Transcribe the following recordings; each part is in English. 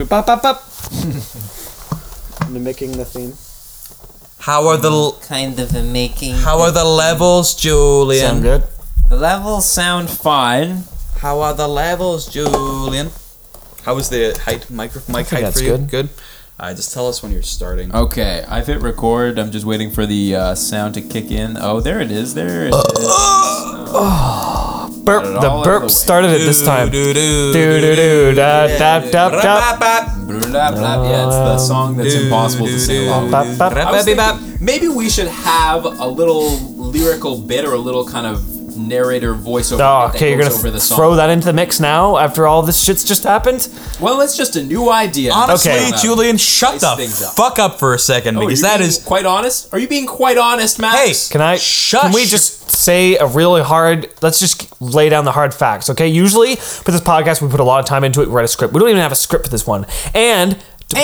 Bop, bop, bop. Mimicking the theme. How are the kind of a making? How are the levels, Julian? Sound good? The levels sound fine. How are the levels, Julian? How is the mic height that's for you? good. Good. Just tell us when you're starting. Okay, I've hit record. I'm just waiting for the sound to kick in. Oh, there it is. There it is. Burp. The burp started it this time. Do do do da da da da. Yeah, it's the song that's impossible to sing along with. I was thinking, maybe we should have a little lyrical bit or a little kind of narrator voiceover. Oh, okay, you're gonna throw that into the mix now after all this shit's just happened? Well, it's just a new idea. Honestly, Okay. Julian, shut the fuck up for a second, because that is quite honest. Are you being quite honest, Max? Hey, Can we just say a really hard? Let's just lay down the hard facts, okay? Usually for this podcast, we put a lot of time into it. We write a script. We don't even have a script for this one, and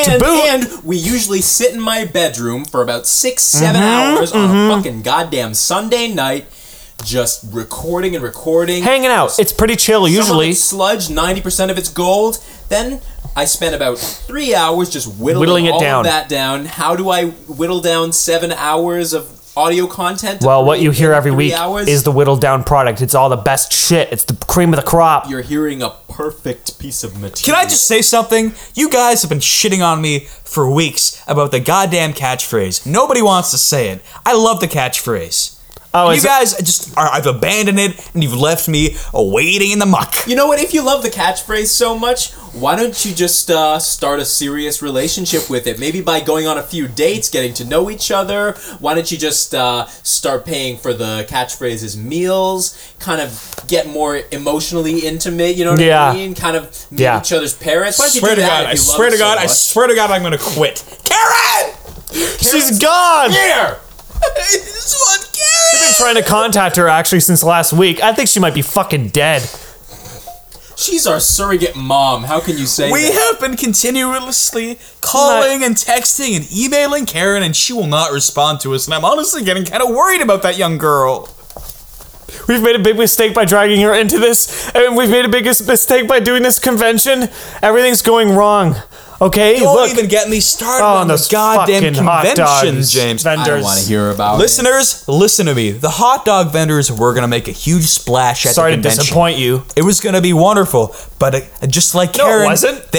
we usually sit in my bedroom for about 6-7 hours on a fucking goddamn Sunday night, just recording and recording, hanging out. It's pretty chill usually. Sludge, 90% of it's gold. Then I spent about 3 hours just whittling all down. of that down. How do I whittle down 7 hours of audio content? Well, what you hear every week is the whittled down product. It's all the best shit. It's the cream of the crop. You're hearing a perfect piece of material. Can I just say something? You guys have been shitting on me for weeks about the goddamn catchphrase. Nobody wants to say it. I love the catchphrase. Oh, you guys I've abandoned it, and you've left me waiting in the muck. You know what? If you love the catchphrase so much, why don't you just start a serious relationship with it? Maybe by going on a few dates, getting to know each other. Why don't you just start paying for the catchphrase's meals? Kind of get more emotionally intimate. You know what I mean? Kind of meet each other's parents. Why don't you do that? I swear to God, I'm gonna quit. Karen! She's gone! Here! This one, Karen! I've been trying to contact her actually since last week. I think she might be fucking dead. She's our surrogate mom. How can you say We that? have been continuously calling and texting and emailing Karen, and she will not respond to us, and I'm honestly getting kind of worried about that young girl. We've made a big mistake by dragging her into this, and we've made a big mistake by doing this convention. Everything's going wrong. Okay, Don't even get me started on those the goddamn fucking hot conventions, dogs, James. vendors. I don't want to hear about Listeners, listen to me. The hot dog vendors were going to make a huge splash at the convention. Sorry to disappoint you. It was going to be wonderful, but just like Karen... No, it wasn't.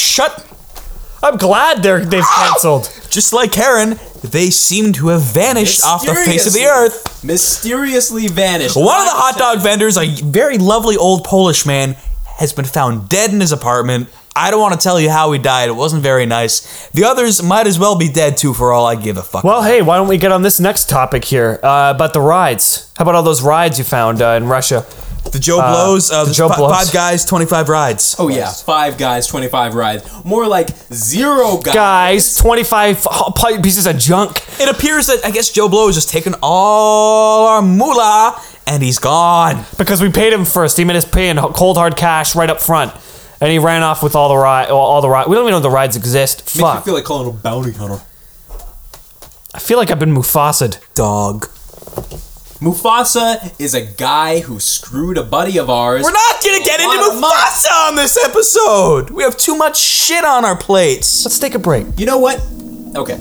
I'm glad they've canceled. Just like Karen, they seem to have vanished off the face of the earth. Mysteriously vanished. One of the hot dog vendors, a very lovely old Polish man, has been found dead in his apartment. I don't want to tell you how he died. It wasn't very nice. The others might as well be dead too, for all I give a fuck. Well, hey, why don't we get on this next topic here about the rides? How about all those rides you found in Russia? The Joe Blows, Joe Blows. 5 guys, 25 rides. Oh yeah, 5 guys, 25 rides. More like 0 guys. Guys, 25 pieces of junk. It appears that, I guess, Joe Blow has just taken all our moolah, and he's gone. Because we paid him first. He made us pay in cold hard cash right up front. And he ran off with all the rides. We don't even know the rides exist. Makes me Fuck. feel like calling him a bounty hunter. I feel like I've been Mufasa'd. Dog. Mufasa is a guy who screwed a buddy of ours. We're not gonna get into Mufasa on this episode. We have too much shit on our plates. Let's take a break. You know what? Okay.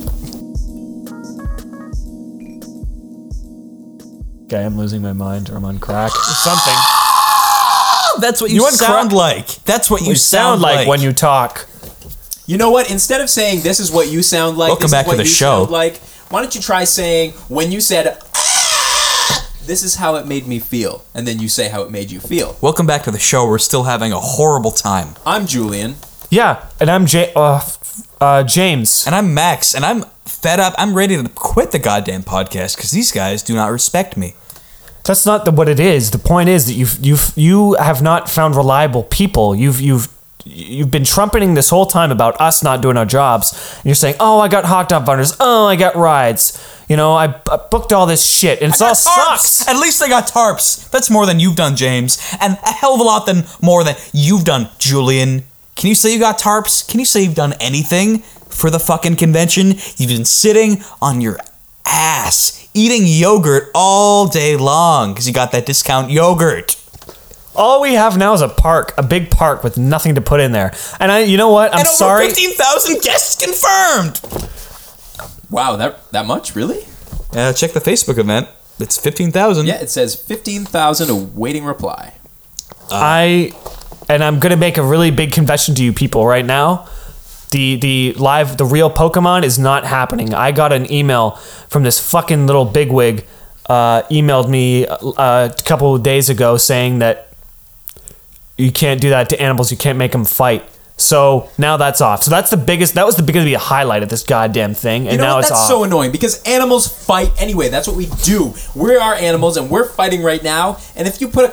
Okay, I'm losing my mind, or I'm on crack. Or something. That's what you sound like. That's what you sound like when you talk. You know what? Instead of saying this is what you sound like, Welcome this back is what to the you show. sound like, why don't you try saying when you said this is how it made me feel, and then you say how it made you feel. Welcome back to the show. We're still having a horrible time. I'm Julian. Yeah, and I'm James. And I'm Max, and I'm fed up. I'm ready to quit the goddamn podcast because these guys do not respect me. That's not what it is. The point is that you have not found reliable people. You've been trumpeting this whole time about us not doing our jobs. And you're saying, "Oh, I got hot dog vendors. Oh, I got rides. You know, I booked all this shit, and it all sucks." At least I got tarps. That's more than you've done, James, and a hell of a lot more than you've done, Julian. Can you say you got tarps? Can you say you've done anything for the fucking convention? You've been sitting on your ass eating yogurt all day long because you got that discount yogurt. All we have now is a big park with nothing to put in there. And you know what? I'm sorry. 15,000 guests confirmed. Wow, that much, really? Check the Facebook event. It's 15,000. Yeah, it says 15,000 awaiting reply. I'm gonna make a really big confession to you people right now. The real Pokemon is not happening. I got an email from this fucking little bigwig. Emailed me a couple of days ago saying that you can't do that to animals. You can't make them fight. So now that's off. So that was the biggest highlight of this goddamn thing, and now it's off. That's so annoying because animals fight anyway. That's what we do. We are animals, and we're fighting right now. And if you put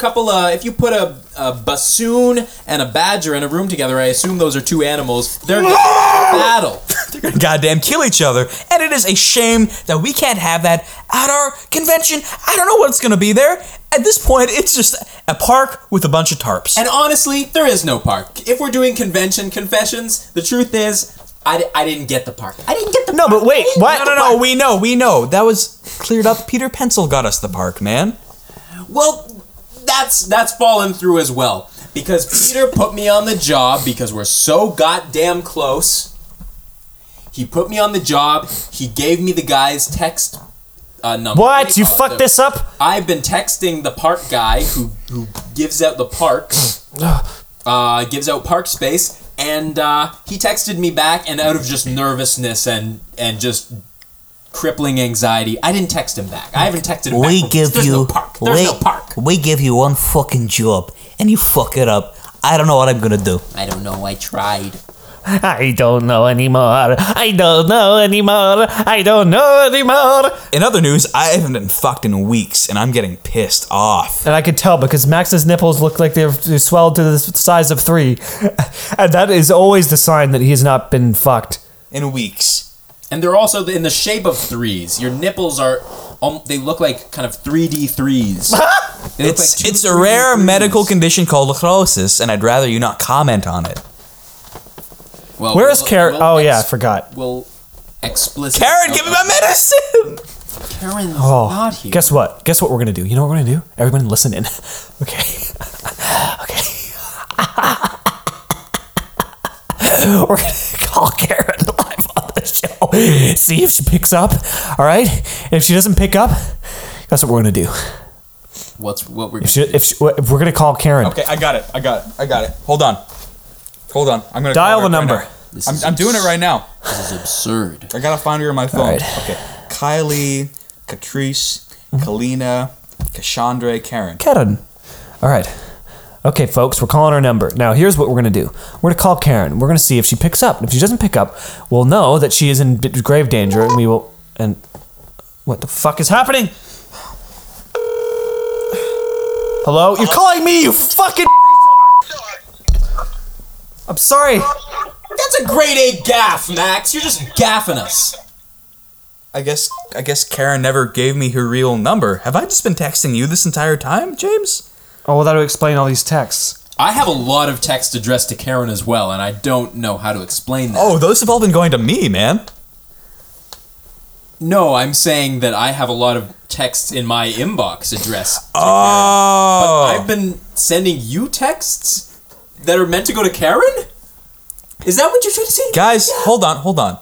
a bassoon and a badger in a room together, I assume those are two animals. They're gonna battle. They're gonna goddamn kill each other, and it is a shame that we can't have that at our convention. I don't know what's gonna be there. At this point, it's just a park with a bunch of tarps. And honestly, there is no park. If we're doing convention confessions, the truth is, I didn't get the park. I didn't get the park. No, but wait, what? No, we know. That was cleared up. Peter Pencil got us the park, man. Well, that's fallen through as well. Because Peter put me on the job because we're so goddamn close. He put me on the job. He gave me the guy's text number. What? You fucked this up? I've been texting the park guy who gives out the parks, gives out park space, and he texted me back, and out of just nervousness and just crippling anxiety, I didn't text him back. I haven't texted him back. There's no park. There's no park. We give you one fucking job, and you fuck it up. I don't know what I'm gonna do. I don't know. I tried. I don't know anymore. I don't know anymore. I don't know anymore. In other news, I haven't been fucked in weeks, and I'm getting pissed off. And I could tell because Max's nipples look like they're swelled to the size of 3. And that is always the sign that he has not been fucked. In weeks. And they're also in the shape of 3s. Your nipples are, they look like kind of 3D 3s. It's a rare medical condition called lacrosis, and I'd rather you not comment on it. Well, where is Karen? I forgot. We'll explicit. Karen, give me my medicine! Karen's not here. Guess what? Guess what we're gonna do? You know what we're gonna do? Everyone listen in. Okay. We're gonna call Karen live on the show. See if she picks up. All right. And if she doesn't pick up, that's what we're gonna do. What we're if we're gonna call Karen. Okay, I got it. Hold on. I'm gonna dial the number. Right I'm doing it right now. This is absurd. I gotta find her on my phone. Right. Okay. Kylie, Catrice, Kalina, Cassandra, Karen. All right. Okay, folks, we're calling her number. Now, here's what we're going to do. We're going to call Karen. We're going to see if she picks up. And if she doesn't pick up, we'll know that she is in grave danger, and we will... And what the fuck is happening? Hello? You're calling me, you fucking... I'm sorry. That's a grade A gaff, Max. You're just gaffing us. I guess Karen never gave me her real number. Have I just been texting you this entire time, James? Oh, well, that would explain all these texts. I have a lot of text addressed to Karen as well, and I don't know how to explain that. Oh, those have all been going to me, man. No, I'm saying that I have a lot of texts in my inbox addressed to Oh. Karen. But I've been sending you texts that are meant to go to Karen? Is that what you're trying to say? Guys, hold on.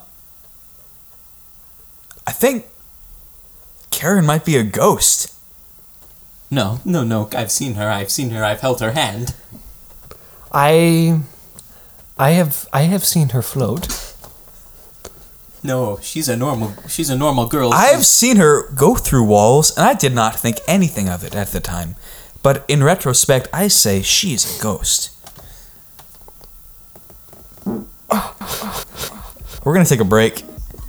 I think Karen might be a ghost. No. I've seen her. I've held her hand. I have seen her float. No, she's a normal girl. I have seen her go through walls, and I did not think anything of it at the time. But in retrospect, I say she's a ghost. We're gonna take a break.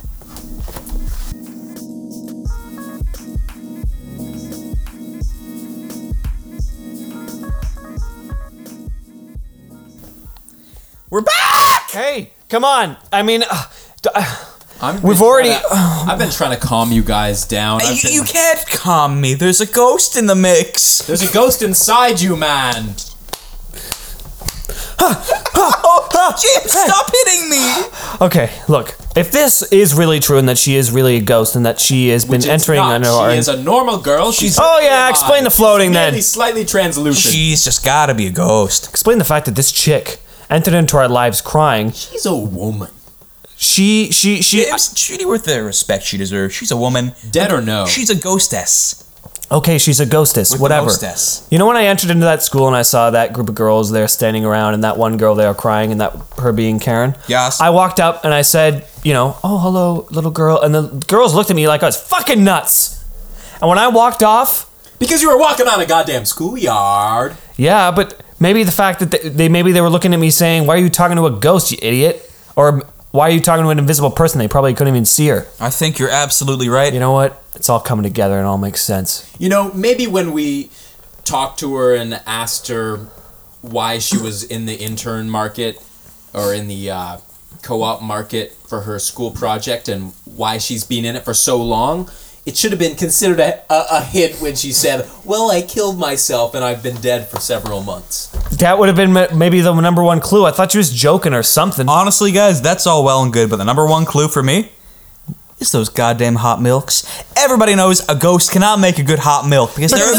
We're back! Hey, come on. I mean, I've been trying to calm you guys down. You can't calm me. There's a ghost in the mix. There's a ghost inside you, man. Jim, stop hitting me! Okay, look. If this is really true and that she is really a ghost and that she has been entering on her... She is a normal girl. She's Oh yeah, explain the floating then. Slightly translucent. She's just gotta be a ghost. Explain the fact that this chick entered into our lives crying. She's a woman. She Treat her with the respect she deserves. She's a woman. Dead or no? She's a ghostess. Okay, she's a ghostess, With whatever. the mostess. You know when I entered into that school and I saw that group of girls there standing around and that one girl there crying and that her being Karen? Yes. I walked up and I said, oh, hello, little girl. And the girls looked at me like I was fucking nuts. And when I walked off... Because you were walking on a goddamn schoolyard. Yeah, but maybe the fact that they were looking at me saying, why are you talking to a ghost, you idiot? Or why are you talking to an invisible person? They probably couldn't even see her. I think you're absolutely right. You know what? It's all coming together and it all makes sense. Maybe when we talked to her and asked her why she was in the intern market or in the co-op market for her school project and why she's been in it for so long, it should have been considered a hit when she said, well, I killed myself and I've been dead for several months. That would have been maybe the number one clue. I thought she was joking or something. Honestly, guys, that's all well and good, but the number one clue for me is those goddamn hot milks. Everybody knows a ghost cannot make a good hot milk because they're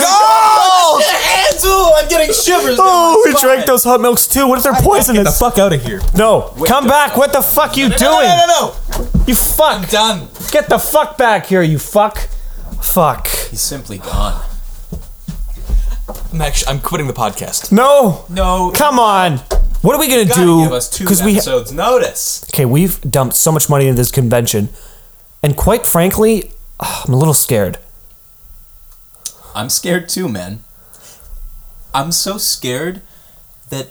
I'm getting shivers. Oh, we drank those hot milks too. What if they're poisonous? Get the fuck out of here. No, come back. What the fuck you doing? No. You fuck. I'm done. Get the fuck back here, you fuck. Fuck. He's simply gone. I'm quitting the podcast. No. No. Come on. What are we gonna do? Give us 2 episodes notice. Okay, we've dumped so much money into this convention, and quite frankly, I'm a little scared. I'm scared too, man. I'm so scared that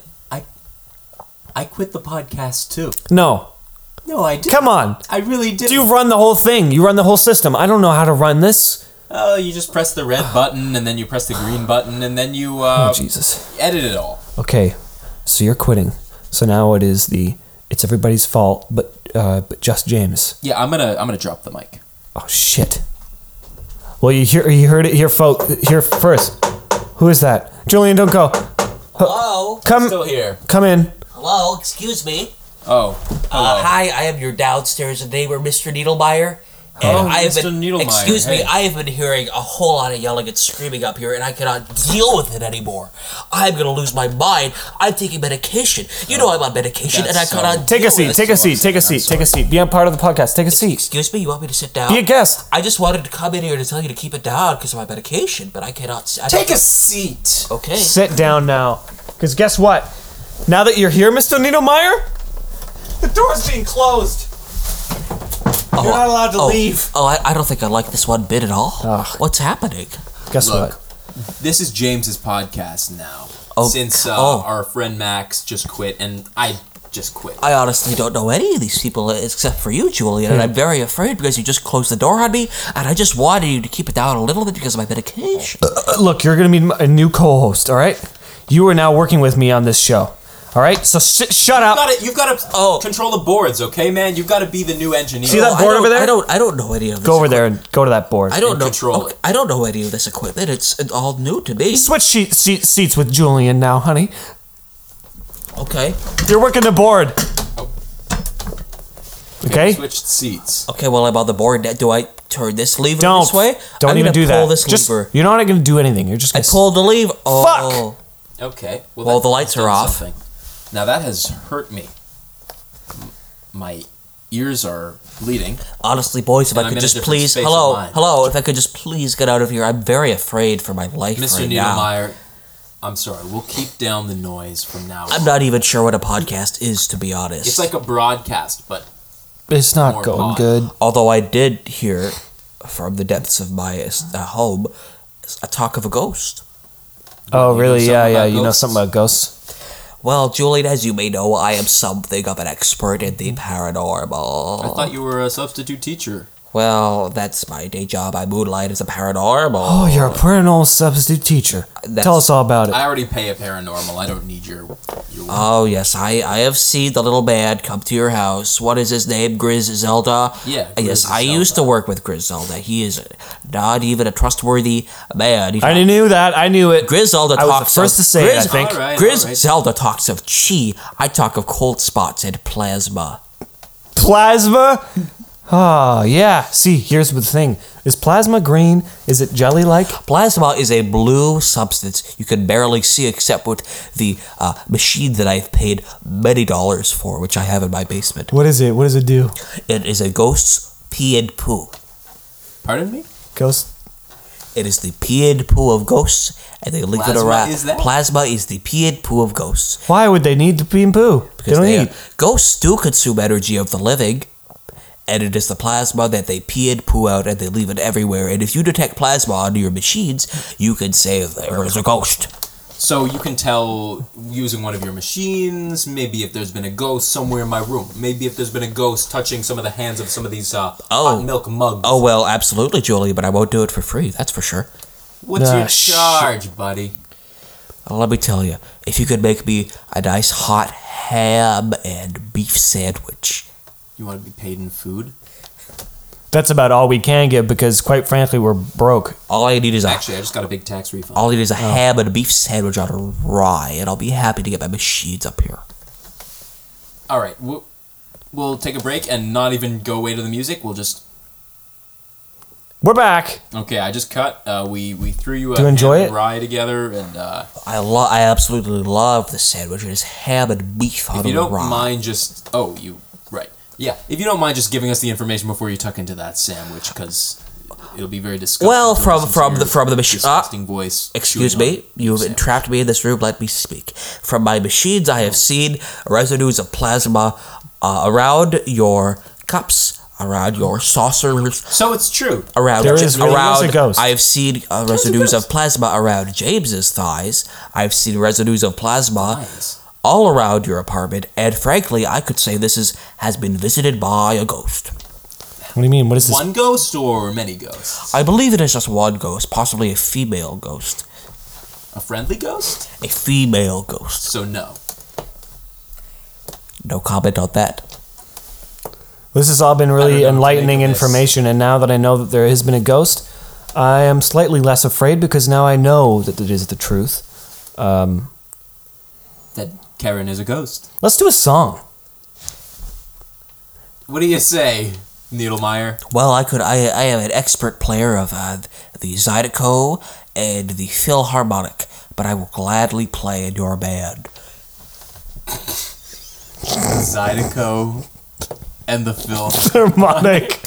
I quit the podcast too. No. No, I did. Come on. I really did. You run the whole thing. You run the whole system. I don't know how to run this. Oh, you just press the red button, and then you press the green button, and then you Oh, Jesus. edit it all. Okay, so you're quitting. So now it's everybody's fault, but just James. Yeah, I'm gonna drop the mic. Oh shit. Well, you heard it here, here first. Who is that? Julian, don't go. Hello? Come. Still here. Come in. Hello? Excuse me? Oh, hello. Hi, I am your downstairs neighbor, Mr. Needlemeyer. And Oh, I have Mr. been, Needlemeyer, excuse me, hey. I have been hearing a whole lot of yelling and screaming up here, and I cannot deal with it anymore. I'm gonna lose my mind. I'm taking medication. You know I'm on medication, and I That's cannot Take deal a seat. with Take it. a seat. Take a seat. Take a seat. Be a part of the podcast. Take a seat. Excuse me, you want me to sit down? Be a guest. I just wanted to come in here to tell you to keep it down because of my medication, but I cannot. Take a seat. Okay. Sit down now. Because guess what? Now that you're here, Mr. Needlemeyer, The door's being closed. You're not allowed to leave. Oh, I don't think I like this one bit at all. Ugh. What's happening? guess Look, what? This is James's podcast now. Oh, Since oh. our friend Max just quit, and I just quit. I honestly don't know any of these people except for you, Julian, and I'm very afraid because you just closed the door on me, and I just wanted you to keep it down a little bit because of my medication. Look, you're going to be a new co-host, all right? You are now working with me on this show. All right? So shut up. You've got to control the boards, okay, man? You've got to be the new engineer. See that board over there? I don't know any of this. Go over there and go to that board. I don't know. control okay, it. I don't know any of this equipment. It's all new to me. Switch seats with Julian now, honey. Okay. You're working the board. Okay? Switched seats. Okay. Well, I'm on the board. Do I turn this lever Don't. this way? Don't I'm even gonna do pull that. This Just, lever. you're not going to do anything. You're just I going to... pulled the lever. Oh. Okay. Well, that- the lights that's are done off. something. Now that has hurt me. My ears are bleeding. Honestly, boys, if And I I'm could in a just different please, space of hello, mind. if I could just please get out of here. I'm very afraid for my life Mr. right now. Niedermeyer, I'm sorry. We'll keep down the noise from now on. I'm not even sure what a podcast is, to be honest. It's like a broadcast, but It's not More going pod. good. Although I did hear from the depths of my home a talk of a ghost. Oh, You know really? something Yeah. about You know ghosts? something about ghosts? Well, Julian, as you may know, I am something of an expert in the paranormal. I thought you were a substitute teacher. Well, that's my day job. I moonlight as a paranormal. Oh, you're a paranormal substitute teacher. That's- Tell us all about it. I already pay a paranormal. I don't need your Oh, yes, I have seen the little man come to your house. What is his name? Griselda? Yeah, Yes, I Griselda. used to work with Griselda. He is not even a trustworthy man. He I knew that. I knew it. Griselda I was talks the first of, to say it, I think. All right, Griselda talks of chi. I talk of cold spots and plasma. Plasma? Oh, yeah. See, here's the thing. Is plasma green? Is it jelly-like? Plasma is a blue substance you can barely see except with the machine that I've paid many dollars for, which I have in my basement. What is it? What does it do? It is a ghost's pee and poo. Pardon me? Ghost? It is the pee and poo of ghosts, and they leave it Plasma around. is that? Plasma is the pee and poo of ghosts. Why would they need to pee and poo? They don't eat. Ghosts do consume energy of the living, and it is the plasma that they pee and poo out, and they leave it everywhere. And if you detect plasma on your machines, you can say there is a ghost. So you can tell using one of your machines, maybe if there's been a ghost somewhere in my room. Maybe if there's been a ghost touching some of the hands of some of these hot milk mugs. Oh, well, absolutely, Julie, but I won't do it for free, that's for sure. What's your charge, buddy? Well, let me tell you, if you could make me a nice hot ham and beef sandwich. You want to be paid in food? That's about all we can give because, quite frankly, we're broke. All I need is Actually, I just got a big tax refund. All I need is a ham and a beef sandwich on a rye, and I'll be happy to get my machines up here. All right, we'll take a break and not even go away to the music. We'll just... We're back. Okay, I just cut. We threw you a Do you enjoy ham it? and rye together, and I absolutely love the sandwich. It is ham and beef on a rye. if you don't mind just... Oh, right. Yeah, if you don't mind just giving us the information before you tuck into that sandwich, because it'll be very disgusting. Well, to from listen to the your machine. disgusting voice. Excuse chewing me, on you've sandwich. entrapped me in this room. Let me speak. From my machines, I have seen residues of plasma around your cups, around your saucers. So it's true. Around, There is really around. a ghost. I have seen residues of plasma around James's thighs. I've seen residues of plasma Nice. all around your apartment, and frankly, I could say this has been visited by a ghost. What do you mean? What is this? One ghost or many ghosts? I believe it is just one ghost, possibly a female ghost. A friendly ghost? A female ghost. So no. No comment on that. This has all been I really don't know what to enlightening make of this. information, and now that I know that there has been a ghost, I am slightly less afraid because now I know that it is the truth. That Karen is a ghost. Let's do a song. What do you say, Needlemeyer? Well, I am an expert player of the Zydeco and the Philharmonic, but I will gladly play in your band. Zydeco and the film. Harmonic.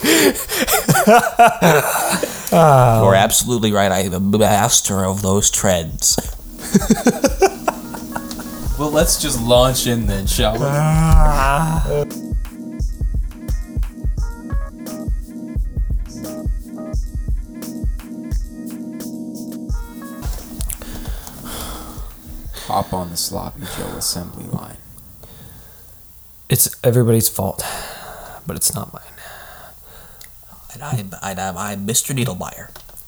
You're absolutely right. I am a master of those trends. Well, let's just launch in then, shall we? Hop on the Sloppy Joe assembly line. It's everybody's fault, but it's not mine. And I'm Mr. Needlemeyer.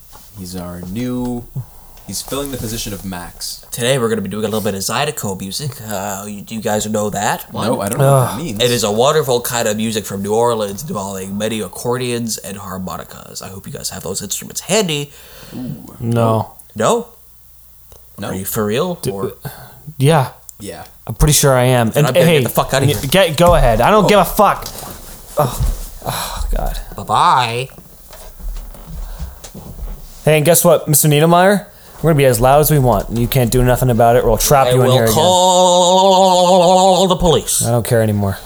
He's filling the position of Max. Today we're going to be doing a little bit of Zydeco music. You guys know that? No, I don't know what that means. It is a wonderful kind of music from New Orleans involving many accordions and harmonicas. I hope you guys have those instruments handy. No. No? No. Are you for real? Or Yeah, Yeah. I'm pretty sure I am. I'm gonna get the fuck outta here. Go ahead. I don't give a fuck. Oh, God. bye-bye. Hey, and guess what, Mr. Needlemeyer? We're gonna be as loud as we want, and you can't do nothing about it. Or we'll trap I you in here will again. call the police. I don't care anymore.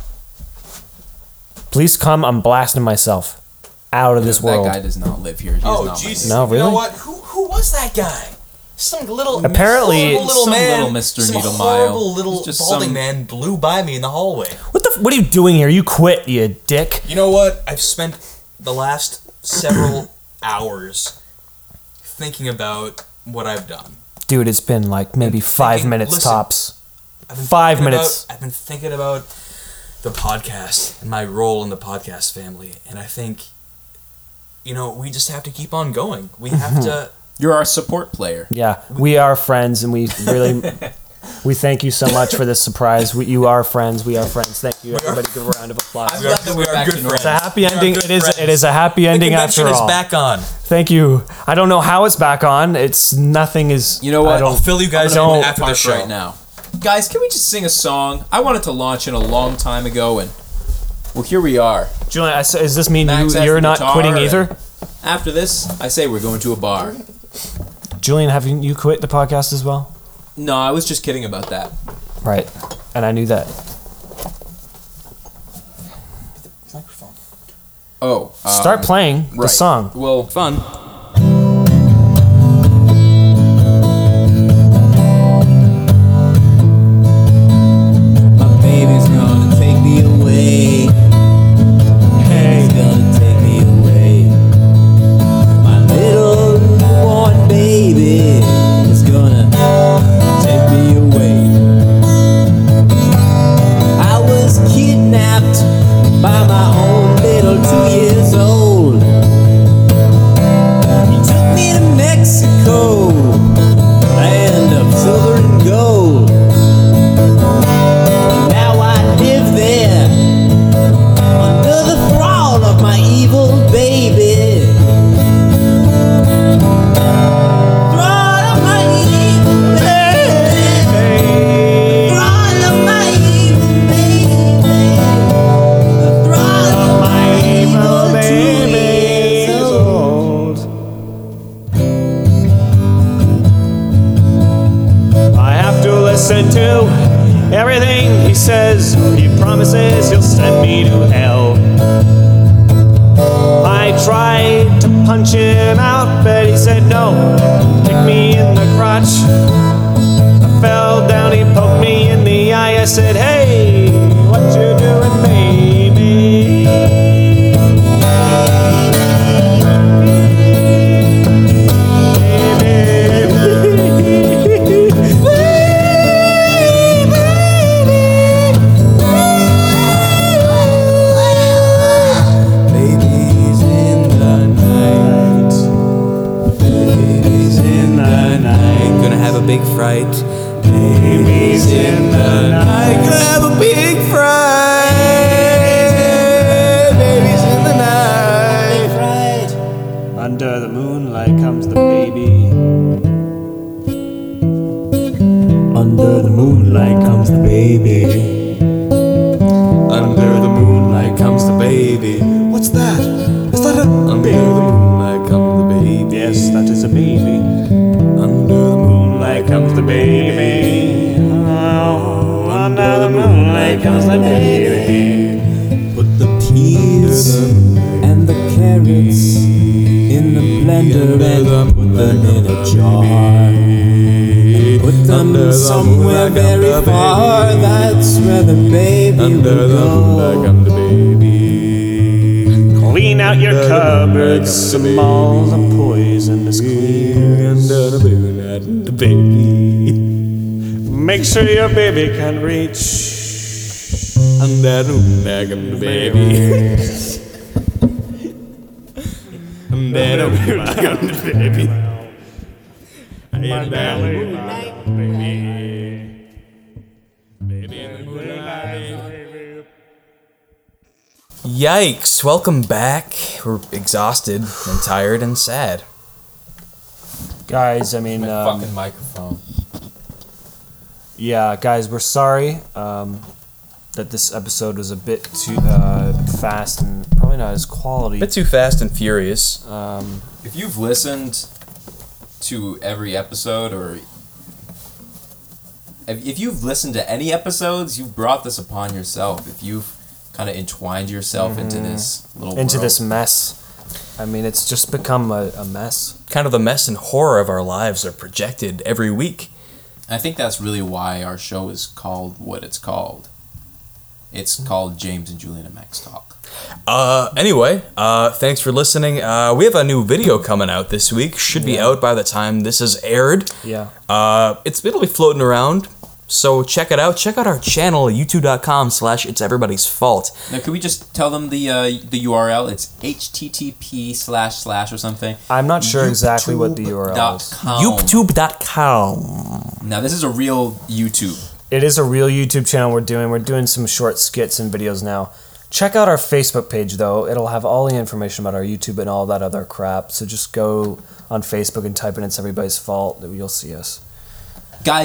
Please come. I'm blasting myself out of this world. That guy does not live here. He is Oh, not my Jesus. No, You know really? what? Who was that guy? Some little, Apparently- horrible little Some man. little Mr. Some Needlemile. horrible little He's just balding some- man blew by me in the hallway. What are you doing here? You quit, you dick. You know what? I've spent the last several hours thinking about what I've done. Dude, it's been like maybe 5 minutes listen. tops. I've been 5 thinking minutes. I've been thinking about the podcast and my role in the podcast family, and I think, we just have to keep on going. We have to. You're our support player. Yeah, we are friends, and we really, we thank you so much for this surprise. You are friends. We are friends. Thank you, everybody. Give a round of applause. I'm glad that we we're are back good to normal. It's a happy We are ending. good It is. friends. It is a happy The ending convention after is all. back on. Thank you. I don't know how it's back on. It's nothing is. You know what? I don't, I'll fill you guys in don't- after the Park show. right now. Guys, can we just sing a song? I wanted to launch in a long time ago, and Well, here we are. Julian, does this mean Max has you're the not guitar quitting and- either? After this, I say we're going to a bar. Julian, haven't you quit the podcast as well? No, I was just kidding about that. Right. And I knew that. Microphone. Oh. Start playing the right. song. Well, fun. My baby's gonna take me away. Baby's gonna take me away. My little newborn baby is gonna take me away. I was kidnapped by my own little 2 years old. He took me to Mexico, land of silver and gold. Now I live there under the thrall of my evil baby. Thrall of my evil baby. Thrall of my evil baby. The thrall of my evil baby. I have to listen to everything he says. He promises he'll send me to hell. I tried to punch him out, but he said no. Kicked me in the crotch. I fell down, he poked me in the eye. I said, hey, what you doing, baby? Babies in the night. Babies in the night. Gonna have a big fright. Babies in the night. Gonna have a big fright. Babies in the night. Under the moonlight comes the baby. Under the moonlight comes the baby. Under the moonlight comes the baby. What's that? Is that a baby? Under the moonlight comes the baby. Yes, that is a baby. Under the moonlight Comes the baby. Oh, under the moonlight comes the baby. Put the peas and the carrots in the blender and put them in a jar. Put them somewhere very far. That's where the baby will go. Clean out your cupboards. Some malls of poisonous cleaners. The baby. Make sure your baby can reach. Under the moonlight comes the baby. Under the moonlight comes the baby. Yikes! Welcome back. We're exhausted and tired and sad. Guys, I mean, Fucking microphone. yeah, guys, we're sorry that this episode was a bit too fast and probably not as quality. Bit too fast and furious. If you've listened to every episode, or if you've listened to any episodes, you've brought this upon yourself. If you've kind of entwined yourself into this little into world. this mess. I mean, it's just become a mess. Kind of the mess and horror of our lives are projected every week. I think that's really why our show is called what it's called. It's called James and Julian and Max Talk. Anyway, thanks for listening. We have a new video coming out this week. Should be out by the time this is aired. Yeah. It'll be floating around. So check it out. Check out our channel, youtube.com/It's Everybody's Fault. Now, could we just tell them the URL? It's http:// or something. I'm not sure exactly what the URL is. .com. YouTube.com. Now, this is a real YouTube. It is a real YouTube channel we're doing. We're doing some short skits and videos now. Check out our Facebook page, though. It'll have all the information about our YouTube and all that other crap. So just go on Facebook and type in It's Everybody's Fault. You'll see us. Guys,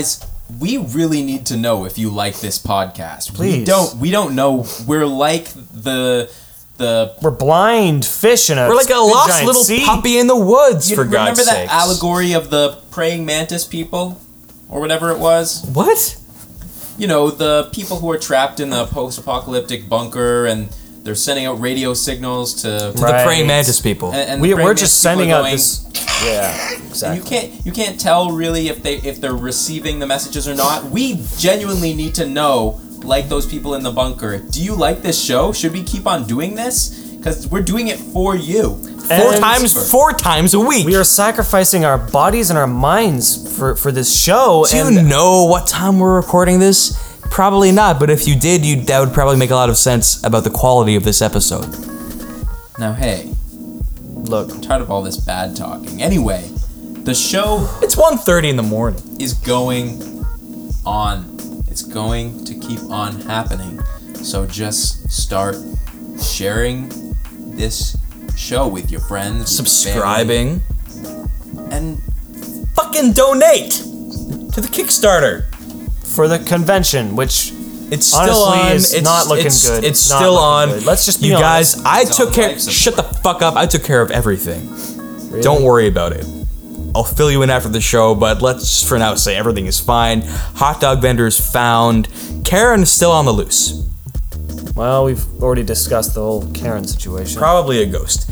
we really need to know if you like this podcast. Please. We don't know. We're like the We're blind fish in a We're like a big lost giant little sea. puppy in the woods, You for remember God's that sakes. allegory of the praying mantis people, or whatever it was? What? You know, the people who are trapped in the post-apocalyptic bunker, and they're sending out radio signals to The Right. praying mantis people. and the We're praying just mantis sending people are out going, this. Yeah, And exactly. you can't tell really if they're receiving the messages or not. We genuinely need to know, like those people in the bunker. Do you like this show? Should we keep on doing this? Because we're doing it for you. And Four times a week. We are sacrificing our bodies and our minds for this show. Do you and know what time we're recording this? Probably not, but if you did, that would probably make a lot of sense about the quality of this episode. Now, hey, look, I'm tired of all this bad talking. Anyway, the show It's 1:30 in the morning. is going on. It's going to keep on happening. So just start sharing this show with your friends, Subscribing. family, and Fucking donate to the Kickstarter. for the convention, which It's still honestly on. is It's not looking it's, good. It's Not still looking on. good. Let's just be you guys. honest. I It's took on care. life support. Shut the fuck up. I took care of everything. Don't worry about it. I'll fill you in after the show, but let's just for now say everything is fine. Hot dog vendors found. Karen is still on the loose. well, we've already discussed the whole Karen situation. Probably a ghost.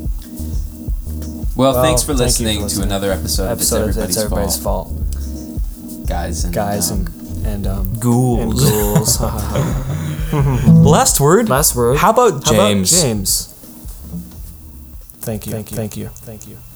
well, thanks thank you for for listening to listening. another episode of It's everybody's fault, Guys and guys, and Ghouls. and ghouls. Last word. Last word. How about James? James. Thank you. Thank you. Thank you.